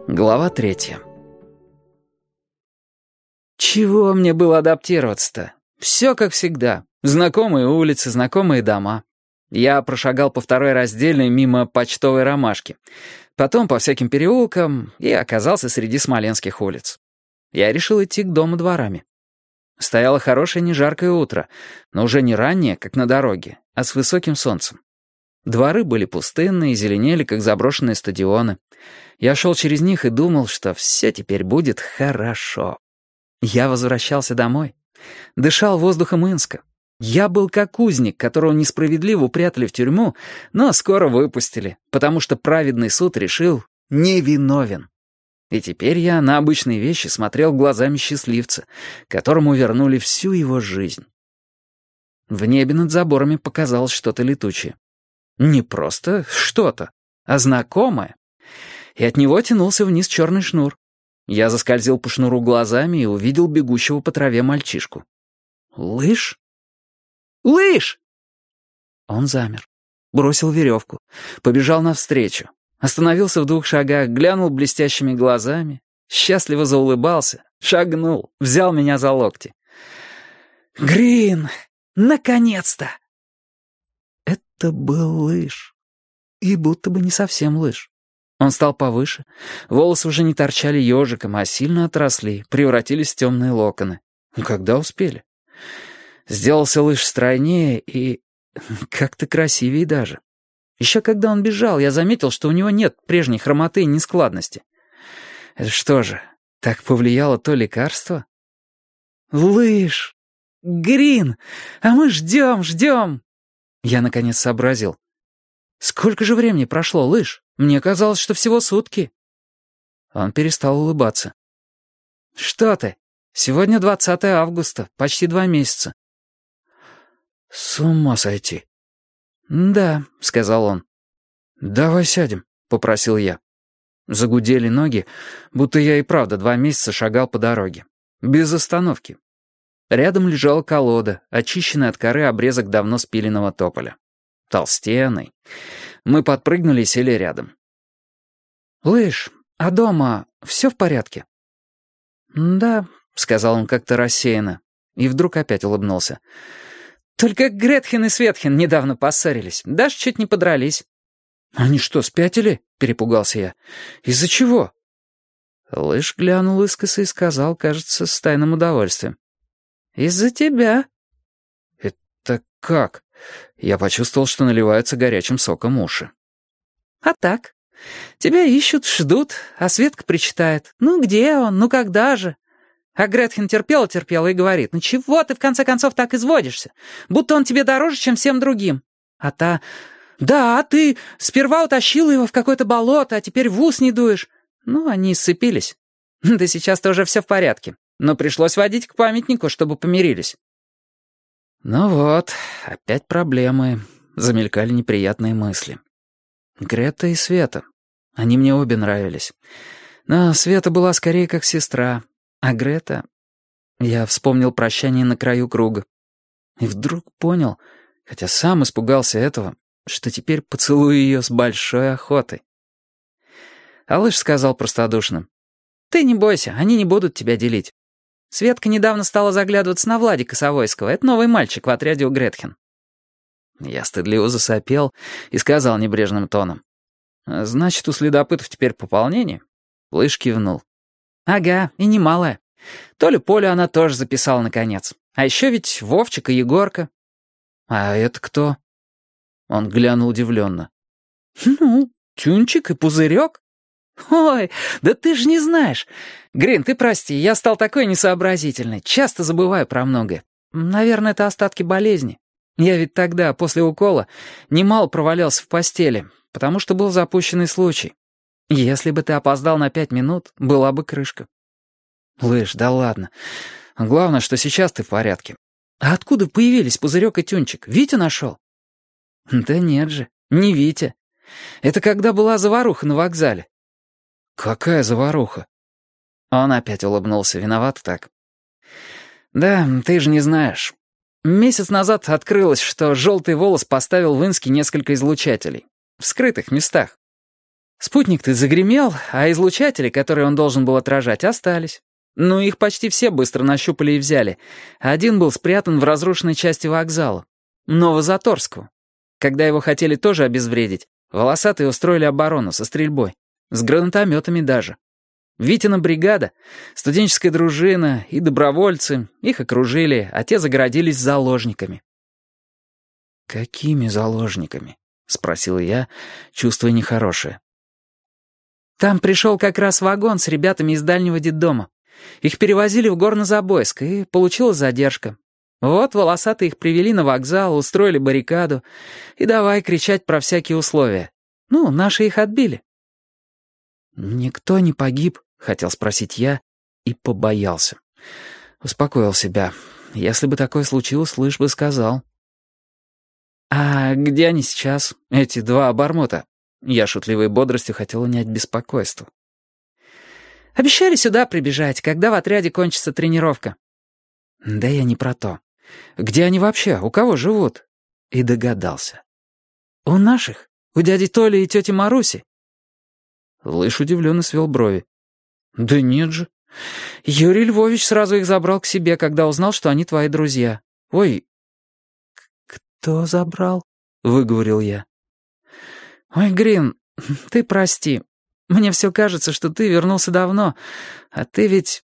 Глава 3. Чего мне было адаптироваться-то? Все как всегда. Знакомые улицы, знакомые дома. Я прошагал по второй раздельной мимо почтовой ромашки. Потом по всяким переулкам и оказался среди смоленских улиц. Я решил идти к дому дворами. Стояло хорошее нежаркое утро, но уже не раннее, как на дороге, а с высоким солнцем. Дворы были пустынные и зеленели, как заброшенные стадионы. Я шел через них и думал, что все теперь будет хорошо. Я возвращался домой. Дышал воздухом Инска. Я был как узник, которого несправедливо упрятали в тюрьму, но скоро выпустили, потому что праведный суд решил невиновен. И теперь я на обычные вещи смотрел глазами счастливца, которому вернули всю его жизнь. В небе над заборами показалось что-то летучее. Не просто что-то, а знакомое. И от него тянулся вниз черный шнур. Я заскользил по шнуру глазами и увидел бегущего по траве мальчишку. «Лыж? Лыж!» Он замер, бросил веревку, побежал навстречу, остановился в 2 шагах, глянул блестящими глазами, счастливо заулыбался, шагнул, взял меня за локти. «Грин! Наконец-то!» Это был лыж. И будто бы не совсем лыж. Он стал повыше, волосы уже не торчали ежиком, а сильно отросли, превратились в темные локоны. Когда успели? Сделался лыж стройнее и как-то красивее даже. Еще когда он бежал, я заметил, что у него нет прежней хромоты и нескладности. Это что же, так повлияло то лекарство? Лыж! Грин! А мы ждем! Я, наконец, сообразил. Сколько же времени прошло, лыж? Мне казалось, что всего сутки. Он перестал улыбаться. Что ты? Сегодня 20 августа, почти 2 месяца. С ума сойти. Да, сказал он. Давай сядем, попросил я. Загудели ноги, будто я и правда 2 месяца шагал по дороге. Без остановки. Рядом лежала колода, очищенный от коры обрезок давно спиленного тополя. Толстенный. Мы подпрыгнули и сели рядом. «Лыж, а дома все в порядке?» «Да», — сказал он как-то рассеянно, и вдруг опять улыбнулся. «Только Гретхен и Светхен недавно поссорились, даже чуть не подрались». «Они что, спятили?» — перепугался я. «Из-за чего?» Лыж глянул искоса и сказал, кажется, с тайным удовольствием. «Из-за тебя». «Это как?» Я почувствовал, что наливаются горячим соком уши. «А так. Тебя ищут, ждут, а Светка причитает. Ну где он? Ну когда же?» А Гретхен терпела и говорит: «Ну чего ты в конце концов так изводишься? Будто он тебе дороже, чем всем другим». А та: «Да, ты сперва утащила его в какое-то болото, а теперь в ус не дуешь». Ну, они сцепились. Да сейчас тоже все в порядке. Но пришлось водить к памятнику, чтобы помирились. Ну вот, опять проблемы. Замелькали неприятные мысли. Грета и Света. Они мне обе нравились. Но Света была скорее как сестра. А Грета... Я вспомнил прощание на краю круга. И вдруг понял, хотя сам испугался этого, что теперь поцелую ее с большой охотой. А Лыж сказал простодушно: «Ты не бойся, они не будут тебя делить. Светка недавно стала заглядываться на Владика Савойского. Это новый мальчик в отряде у Гретхен». Я стыдливо засопел и сказал небрежным тоном: «Значит, у следопытов теперь пополнение?» Лыж кивнул. «Ага, и немалое. Толю-Полю она тоже записала, наконец. А еще ведь Вовчик и Егорка». «А это кто?» Он глянул удивленно. «Ну, Тюнчик и Пузырек». «Ой, да ты же не знаешь. Грин, ты прости, я стал такой несообразительный. Часто забываю про многое. Наверное, это остатки болезни. Я ведь тогда, после укола, немало провалялся в постели, потому что был запущенный случай. Если бы ты опоздал на 5 минут, была бы крышка». «Лыж, да ладно. Главное, что сейчас ты в порядке. А откуда появились Пузырек и Тюнчик? Витя нашел?» «Да нет же, не Витя. Это когда была заваруха на вокзале». «Какая заваруха?» Он опять улыбнулся, виноват так. «Да, ты же не знаешь. Месяц назад открылось, что «Желтый волос» поставил в Инске несколько излучателей. В скрытых местах. Спутник-то загремел, а излучатели, которые он должен был отражать, остались. Ну, их почти все быстро нащупали и взяли. Один был спрятан в разрушенной части вокзала. Новозаторского. Когда его хотели тоже обезвредить, волосатые устроили оборону со стрельбой. С гранатометами даже. Витина бригада, студенческая дружина и добровольцы, их окружили, а те загородились заложниками. «Какими заложниками?» — спросил я, чувствуя нехорошее. «Там пришел как раз вагон с ребятами из дальнего детдома. Их перевозили в Горнозабойск, и получилась задержка. Вот волосатые их привели на вокзал, устроили баррикаду, и давай кричать про всякие условия. Ну, наши их отбили». «Никто не погиб?» — хотел спросить я и побоялся. Успокоил себя. Если бы такое случилось, лишь бы сказал. «А где они сейчас, эти два обормота?» Я шутливой бодростью хотел унять беспокойство. «Обещали сюда прибежать, когда в отряде кончится тренировка». «Да я не про то. Где они вообще? У кого живут?» И догадался. «У наших? У дяди Толи и тети Маруси?» Лыж удивленно свел брови. «Да нет же. Юрий Львович сразу их забрал к себе, когда узнал, что они твои друзья. Ой...» «Кто забрал?» — выговорил я. «Ой, Грин, ты прости. Мне все кажется, что ты вернулся давно, а ты ведь